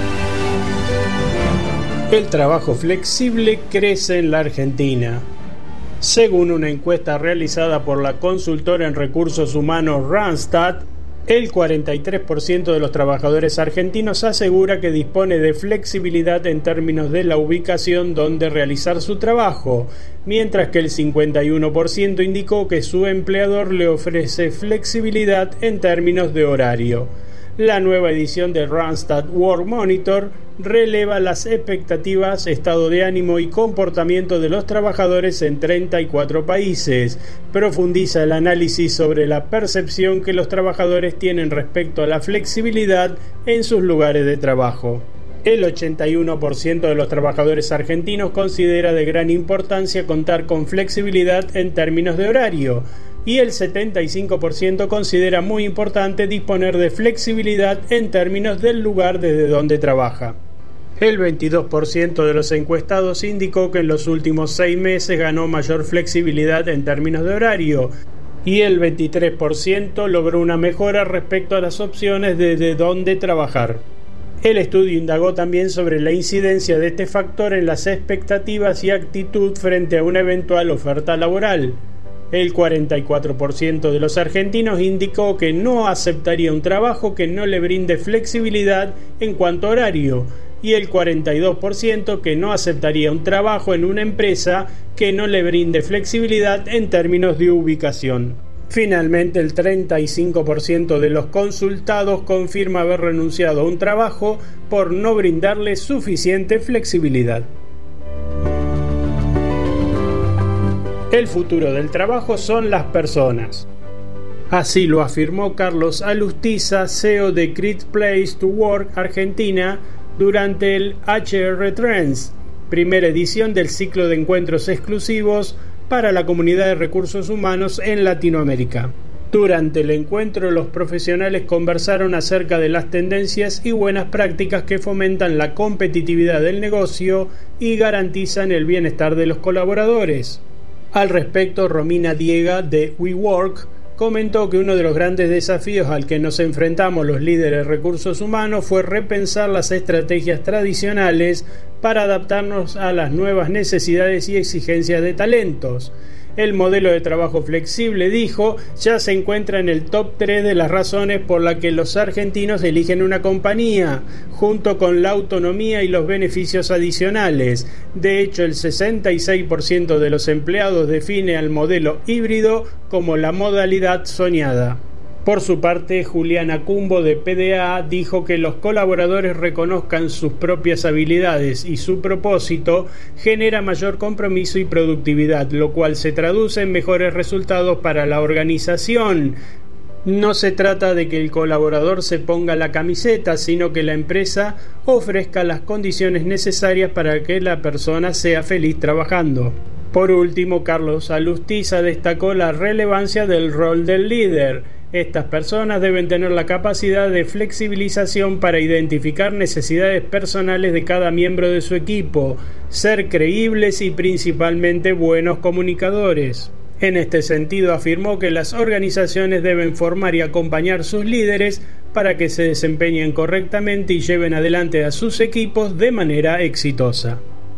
El trabajo flexible crece en la Argentina. Según una encuesta realizada por la consultora en recursos humanos Randstad, el cuarenta y tres por ciento de los trabajadores argentinos asegura que dispone de flexibilidad en términos de la ubicación donde realizar su trabajo, mientras que el cincuenta y uno por ciento indicó que su empleador le ofrece flexibilidad en términos de horario. La nueva edición de Randstad Work Monitor releva las expectativas, estado de ánimo y comportamiento de los trabajadores en treinta y cuatro países. Profundiza el análisis sobre la percepción que los trabajadores tienen respecto a la flexibilidad en sus lugares de trabajo. El ochenta y uno por ciento de los trabajadores argentinos considera de gran importancia contar con flexibilidad en términos de horario, y el setenta y cinco por ciento considera muy importante disponer de flexibilidad en términos del lugar desde donde trabaja. El veintidós por ciento de los encuestados indicó que en los últimos seis meses ganó mayor flexibilidad en términos de horario, y el veintitrés por ciento logró una mejora respecto a las opciones desde dónde trabajar. El estudio indagó también sobre la incidencia de este factor en las expectativas y actitud frente a una eventual oferta laboral. El cuarenta y cuatro por ciento de los argentinos indicó que no aceptaría un trabajo que no le brinde flexibilidad en cuanto a horario, y el cuarenta y dos por ciento que no aceptaría un trabajo en una empresa que no le brinde flexibilidad en términos de ubicación. Finalmente, el treinta y cinco por ciento de los consultados confirma haber renunciado a un trabajo por no brindarle suficiente flexibilidad. El futuro del trabajo son las personas. Así lo afirmó Carlos Alustiza, C E O de Great Place to Work Argentina, durante el H R Trends, primera edición del ciclo de encuentros exclusivos para la comunidad de recursos humanos en Latinoamérica. Durante el encuentro, los profesionales conversaron acerca de las tendencias y buenas prácticas que fomentan la competitividad del negocio y garantizan el bienestar de los colaboradores. Al respecto, Romina Diega de WeWork comentó que uno de los grandes desafíos al que nos enfrentamos los líderes de recursos humanos fue repensar las estrategias tradicionales para adaptarnos a las nuevas necesidades y exigencias de talentos. El modelo de trabajo flexible, dijo, ya se encuentra en el top tres de las razones por las que los argentinos eligen una compañía, junto con la autonomía y los beneficios adicionales. De hecho, el sesenta y seis por ciento de los empleados define al modelo híbrido como la modalidad soñada. Por su parte, Juliana Cumbo de P D A dijo que los colaboradores reconozcan sus propias habilidades y su propósito genera mayor compromiso y productividad, lo cual se traduce en mejores resultados para la organización. No se trata de que el colaborador se ponga la camiseta, sino que la empresa ofrezca las condiciones necesarias para que la persona sea feliz trabajando. Por último, Carlos Alustiza destacó la relevancia del rol del líder. Estas personas deben tener la capacidad de flexibilización para identificar necesidades personales de cada miembro de su equipo, ser creíbles y principalmente buenos comunicadores. En este sentido, afirmó que las organizaciones deben formar y acompañar sus líderes para que se desempeñen correctamente y lleven adelante a sus equipos de manera exitosa.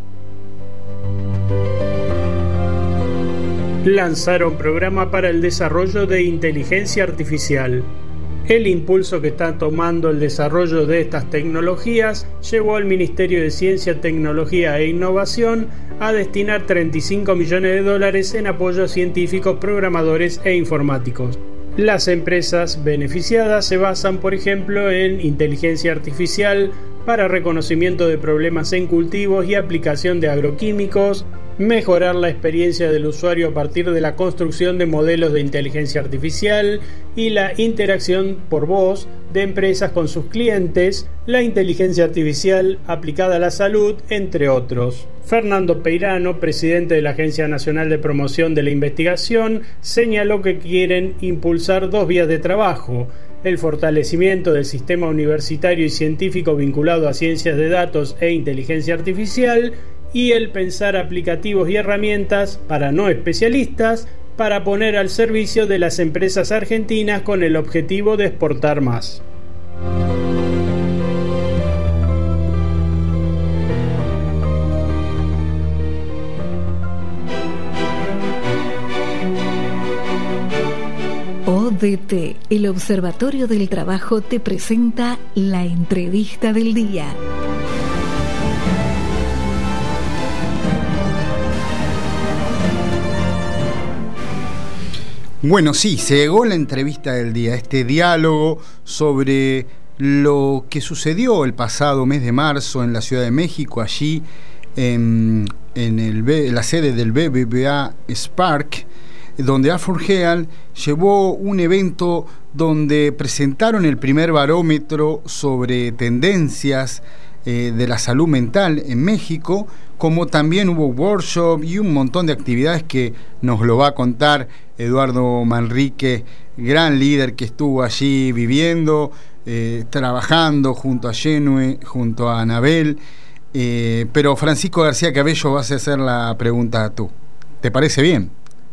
Lanzaron programa para el desarrollo de inteligencia artificial. El impulso que está tomando el desarrollo de estas tecnologías llevó al Ministerio de Ciencia, Tecnología e Innovación a destinar treinta y cinco millones de dólares en apoyo a científicos, programadores e informáticos. Las empresas beneficiadas se basan, por ejemplo, en inteligencia artificial para reconocimiento de problemas en cultivos y aplicación de agroquímicos, mejorar la experiencia del usuario a partir de la construcción de modelos de inteligencia artificial y la interacción por voz de empresas con sus clientes, la inteligencia artificial aplicada a la salud, entre otros. Fernando Peirano, presidente de la Agencia Nacional de Promoción de la Investigación, señaló que quieren impulsar dos vías de trabajo: el fortalecimiento del sistema universitario y científico vinculado a ciencias de datos e inteligencia artificial, y el pensar aplicativos y herramientas para no especialistas para poner al servicio de las empresas argentinas con el objetivo de exportar más. O D T, el Observatorio del Trabajo, te presenta la entrevista del día. Bueno, sí, se llegó la entrevista del día, este diálogo sobre lo que sucedió el pasado mes de marzo en la Ciudad de México, allí en, en el, la sede del B B V A Spark, donde A cuatro Health llevó un evento donde presentaron el primer barómetro sobre tendencias eh, de la salud mental en México, como también hubo workshop y un montón de actividades que nos lo va a contar Eduardo Manrique, gran líder que estuvo allí viviendo, eh, trabajando junto a Genue, junto a Anabel. Eh, pero Francisco García Cabello, vas a hacer la pregunta tú. ¿Te parece bien?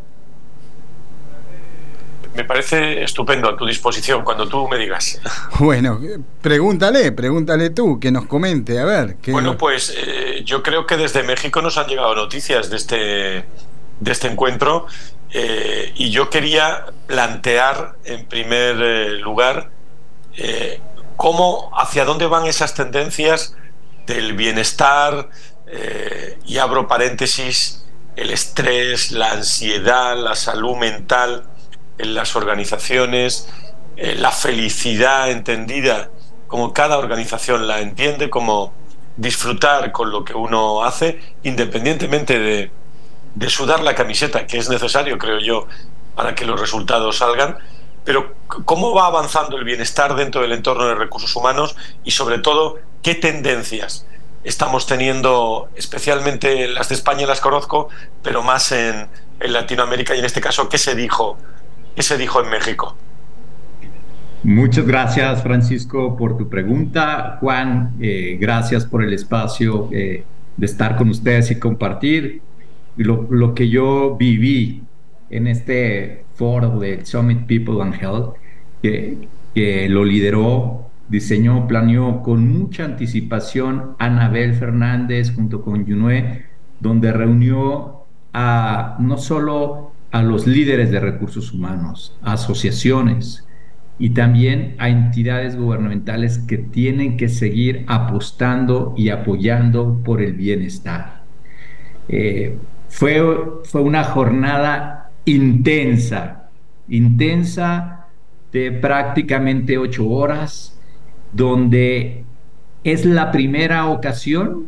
Me parece estupendo, a tu disposición, cuando tú me digas. Bueno, pregúntale, pregúntale tú, que nos comente, a ver. ¿qué bueno, nos... pues eh, yo creo que desde México nos han llegado noticias de este, de este encuentro, eh, y yo quería plantear en primer eh, lugar eh, cómo, hacia dónde van esas tendencias del bienestar, eh, y abro paréntesis, el estrés, la ansiedad, la salud mental en las organizaciones, eh, la felicidad entendida como cada organización la entiende, como disfrutar con lo que uno hace, independientemente de, de sudar la camiseta, que es necesario, creo yo, para que los resultados salgan, pero cómo va avanzando el bienestar dentro del entorno de recursos humanos y, sobre todo, qué tendencias estamos teniendo, especialmente las de España las conozco, pero más en, en Latinoamérica, y en este caso, ¿qué se dijo? ¿Qué se dijo en México? Muchas gracias, Francisco, por tu pregunta. Juan, eh, gracias por el espacio eh, de estar con ustedes y compartir lo, lo que yo viví en este foro del Summit People and Health, que, que lo lideró, diseñó, planeó con mucha anticipación Anabel Fernández junto con Junue, donde reunió a no solo a los líderes de recursos humanos, a asociaciones y también a entidades gubernamentales que tienen que seguir apostando y apoyando por el bienestar. Eh, fue, fue una jornada intensa, intensa de prácticamente ocho horas, donde es la primera ocasión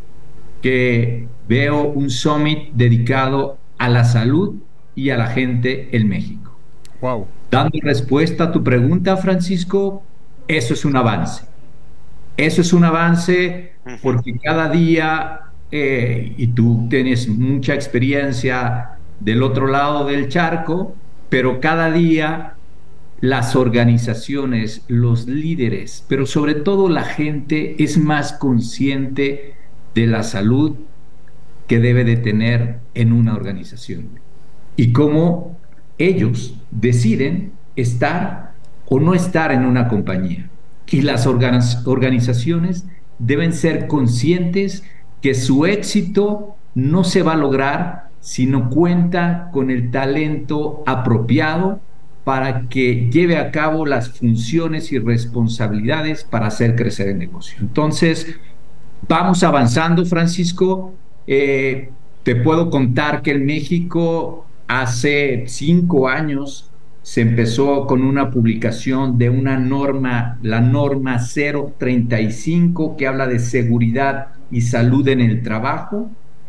que veo un summit dedicado a la salud y a la gente en México. Wow. Dando respuesta a tu pregunta, Francisco, eso es un avance. Eso es un avance porque cada día, eh, y tú tienes mucha experiencia del otro lado del charco, pero cada día las organizaciones, los líderes, pero sobre todo la gente es más consciente de la salud que debe de tener en una organización y cómo ellos deciden estar o no estar en una compañía. Y las organiz- organizaciones deben ser conscientes que su éxito no se va a lograr si no cuenta con el talento apropiado para que lleve a cabo las funciones y responsabilidades para hacer crecer el negocio. Entonces, vamos avanzando, Francisco. Eh, te puedo contar que en México hace cinco años se empezó con una publicación de una norma, la norma cero treinta y cinco, que habla de seguridad y salud en el trabajo,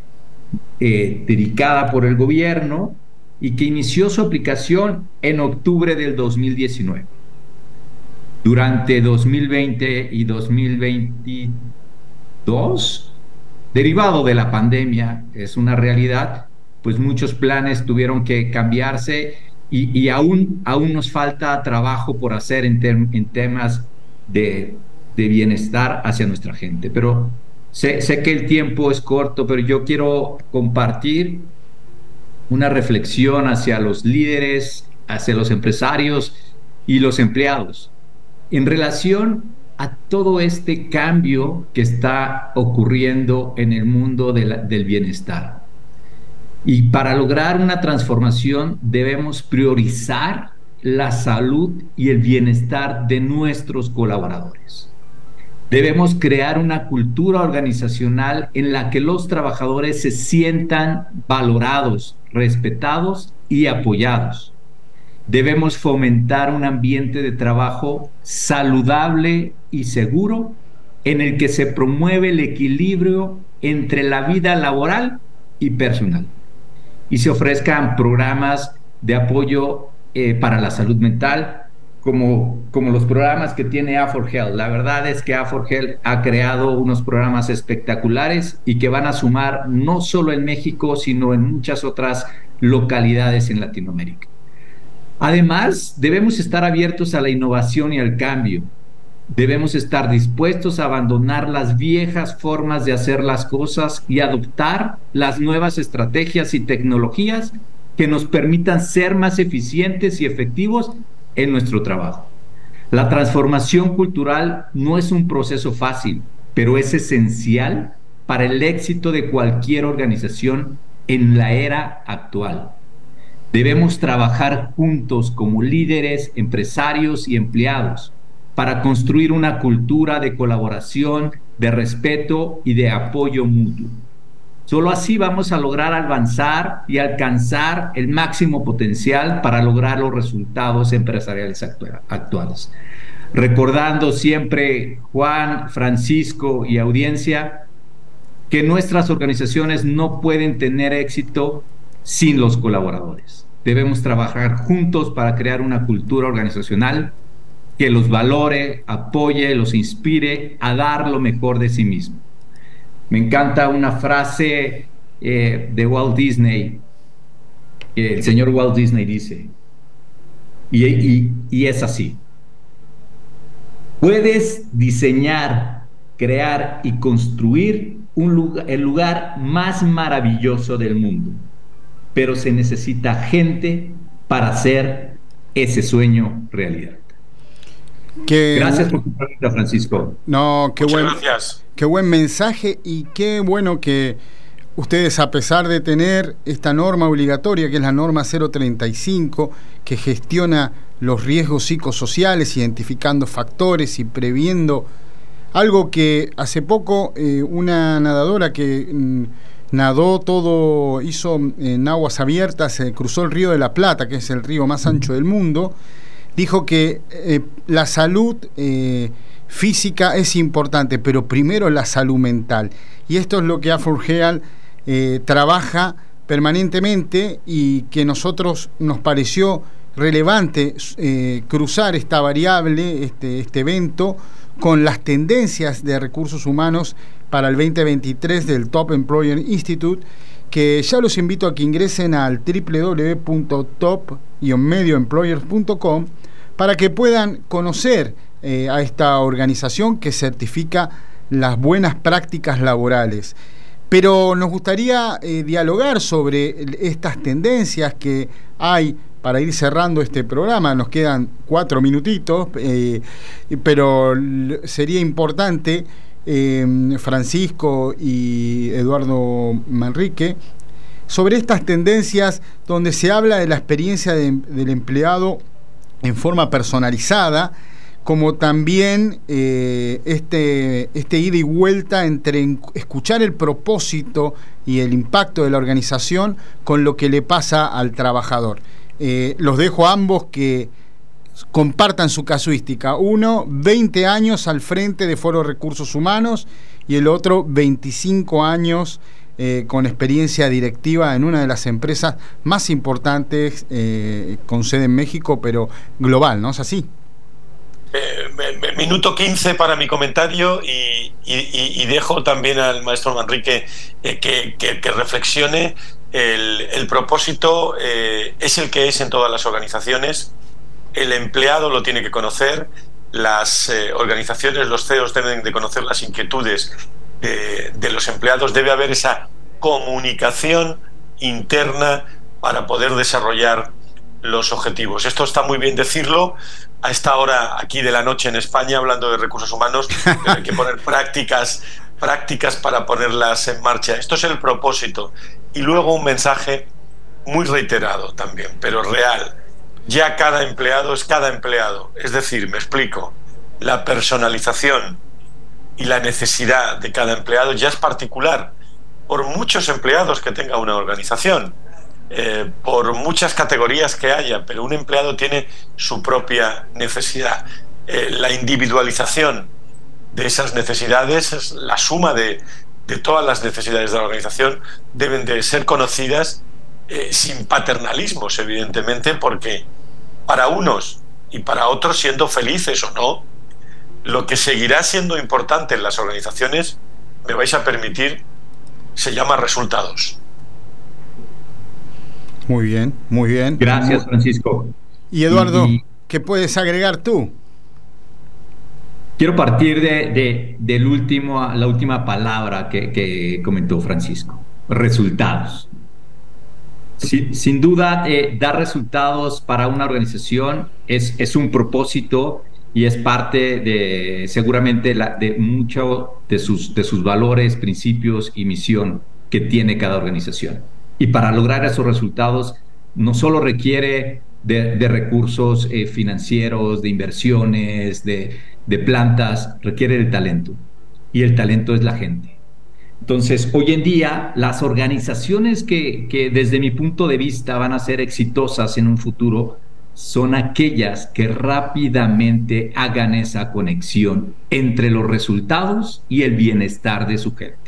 eh, dedicada por el gobierno y que inició su aplicación en octubre del dos mil diecinueve. Durante dos mil veinte y dos mil veintidós, derivado de la pandemia, es una realidad, pues muchos planes tuvieron que cambiarse y, y aún, aún nos falta trabajo por hacer en, tem, en temas de, de bienestar hacia nuestra gente. Pero sé, sé que el tiempo es corto, pero yo quiero compartir una reflexión hacia los líderes, hacia los empresarios y los empleados en relación a todo este cambio que está ocurriendo en el mundo de la, del bienestar. Y para lograr una transformación debemos priorizar la salud y el bienestar de nuestros colaboradores. Debemos crear una cultura organizacional en la que los trabajadores se sientan valorados, respetados y apoyados. Debemos fomentar un ambiente de trabajo saludable y seguro en el que se promueve el equilibrio entre la vida laboral y personal y se ofrezcan programas de apoyo eh, para la salud mental como, como los programas que tiene A cuatro Health. La verdad es que A cuatro Health ha creado unos programas espectaculares y que van a sumar no solo en México, sino en muchas otras localidades en Latinoamérica. Además, debemos estar abiertos a la innovación y al cambio. Debemos estar dispuestos a abandonar las viejas formas de hacer las cosas y adoptar las nuevas estrategias y tecnologías que nos permitan ser más eficientes y efectivos en nuestro trabajo. La transformación cultural no es un proceso fácil, pero es esencial para el éxito de cualquier organización en la era actual. Debemos trabajar juntos como líderes, empresarios y empleados para construir una cultura de colaboración, de respeto y de apoyo mutuo. Solo así vamos a lograr avanzar y alcanzar el máximo potencial para lograr los resultados empresariales actuales. Recordando siempre, Juan, Francisco y audiencia, que nuestras organizaciones no pueden tener éxito sin los colaboradores. Debemos trabajar juntos para crear una cultura organizacional que los valore, apoye, los inspire a dar lo mejor de sí mismo. Me encanta una frase eh, de Walt Disney, que el señor Walt Disney dice, y, y, y es así: puedes diseñar, crear y construir un lugar, el lugar más maravilloso del mundo, pero se necesita gente para hacer ese sueño realidad. Que, gracias por tu pregunta, Francisco. No, qué Muchas buen, gracias. Qué buen mensaje y qué bueno que ustedes, a pesar de tener esta norma obligatoria, que es la norma cero treinta y cinco, que gestiona los riesgos psicosociales, identificando factores y previendo algo que hace poco eh, una nadadora que mm, nadó todo, hizo en aguas abiertas, eh, cruzó el Río de la Plata, que es el río más ancho del mundo, dijo que eh, la salud eh, física es importante, pero primero la salud mental. Y esto es lo que AFORGEAL eh, trabaja permanentemente, y que nosotros nos pareció relevante eh, cruzar esta variable, este, este evento, con las tendencias de recursos humanos para el veinte veintitrés del Top Employer Institute, que ya los invito a que ingresen al doble u doble u doble u punto top medio employers punto com para que puedan conocer eh, a esta organización que certifica las buenas prácticas laborales. Pero nos gustaría eh, dialogar sobre estas tendencias que hay para ir cerrando este programa. Nos quedan cuatro minutitos, eh, pero sería importante, eh, Francisco y Eduardo Manrique, sobre estas tendencias donde se habla de la experiencia de, del empleado en forma personalizada, como también eh, este, este ida y vuelta entre escuchar el propósito y el impacto de la organización con lo que le pasa al trabajador. Eh, los dejo a ambos que compartan su casuística. Uno, veinte años al frente de Foro Recursos Humanos, y el otro, veinticinco años eh, con experiencia directiva en una de las empresas más importantes, eh, con sede en México, pero global, ¿no es así? Eh, minuto quince para mi comentario, y, y, y dejo también al maestro Manrique eh, que, que, que reflexione. El, el propósito eh, es el que es en todas las organizaciones. El empleado lo tiene que conocer, las eh, organizaciones, los C E Os deben de conocer las inquietudes de, de los empleados. Debe haber esa comunicación interna para poder desarrollar los objetivos. Esto está muy bien decirlo a esta hora aquí de la noche en España, hablando de recursos humanos, pero hay que poner prácticas, prácticas para ponerlas en marcha. Esto es el propósito. Y luego un mensaje muy reiterado también, pero real. Ya cada empleado es cada empleado. Es decir, me explico, la personalización y la necesidad de cada empleado ya es particular, por muchos empleados que tenga una organización. Eh, por muchas categorías que haya, pero un empleado tiene su propia necesidad. Eh, la individualización de esas necesidades, la suma de, de todas las necesidades de la organización, deben de ser conocidas eh, sin paternalismos, evidentemente, porque para unos y para otros, siendo felices o no, lo que seguirá siendo importante en las organizaciones, me vais a permitir, se llama resultados. Muy bien, muy bien. Gracias, Francisco. Y Eduardo, y, ¿qué puedes agregar tú? Quiero partir de, de del último, la última palabra que, que comentó Francisco: resultados. Sí, sin duda, eh, dar resultados para una organización es, es un propósito y es parte de, seguramente, la, de muchos de sus, de sus valores, principios y misión que tiene cada organización. Y para lograr esos resultados no solo requiere de, de recursos eh, financieros, de inversiones, de, de plantas, requiere de talento. Y el talento es la gente. Entonces, hoy en día, las organizaciones que, que desde mi punto de vista van a ser exitosas en un futuro son aquellas que rápidamente hagan esa conexión entre los resultados y el bienestar de su gente.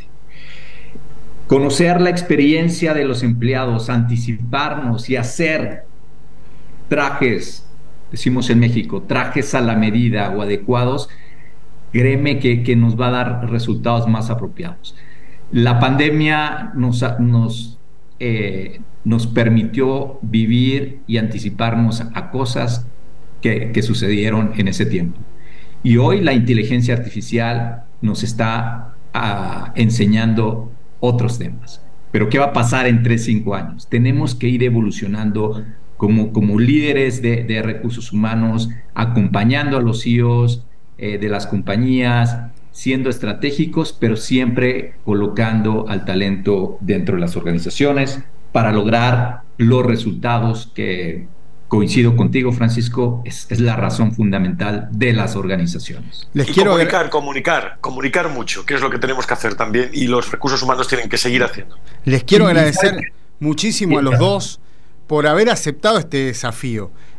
Conocer la experiencia de los empleados, anticiparnos y hacer trajes, decimos en México, trajes a la medida o adecuados, créeme que, que nos va a dar resultados más apropiados. La pandemia nos, nos, eh, nos permitió vivir y anticiparnos a cosas que, que sucedieron en ese tiempo. Y hoy la inteligencia artificial nos está uh, enseñando otros temas. Pero ¿qué va a pasar en tres, cinco años? Tenemos que ir evolucionando como, como líderes de, de recursos humanos, acompañando a los C E Os eh, de las compañías, siendo estratégicos, pero siempre colocando al talento dentro de las organizaciones para lograr los resultados que, coincido contigo, Francisco, es, es la razón fundamental de las organizaciones. Les y quiero comunicar, ver... comunicar, comunicar mucho, que es lo que tenemos que hacer también, y los recursos humanos tienen que seguir haciendo. Les quiero agradecer muchísimo a los dos por haber aceptado este desafío.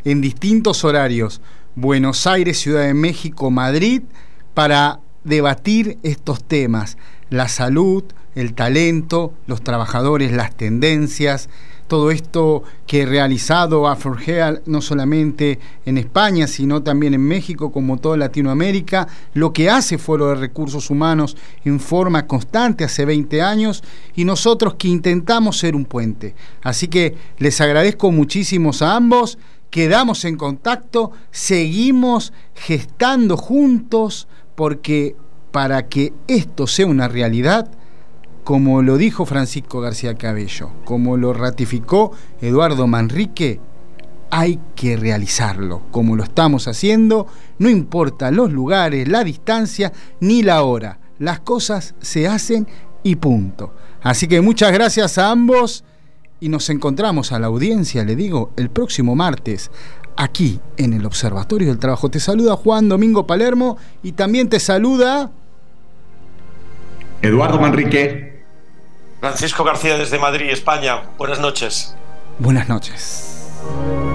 en distintos horarios, Buenos Aires, Ciudad de México, Madrid, para debatir estos temas: la salud, el talento, los trabajadores, las tendencias, todo esto que he realizado AFORGEAL, no solamente en España, sino también en México, como toda Latinoamérica, lo que hace Foro de Recursos Humanos en forma constante hace veinte años, y nosotros que intentamos ser un puente. Así que les agradezco muchísimo a ambos, quedamos en contacto, seguimos gestando juntos, porque para que esto sea una realidad, como lo dijo Francisco García Cabello, como lo ratificó Eduardo Manrique, hay que realizarlo, como lo estamos haciendo, no importa los lugares, la distancia, ni la hora. Las cosas se hacen y punto. Así que muchas gracias a ambos, y nos encontramos a la audiencia, le digo, el próximo martes, aquí en el Observatorio del Trabajo. Te saluda Juan Domingo Palermo, y también te saluda Eduardo Manrique. Francisco García desde Madrid, España. Buenas noches. Buenas noches.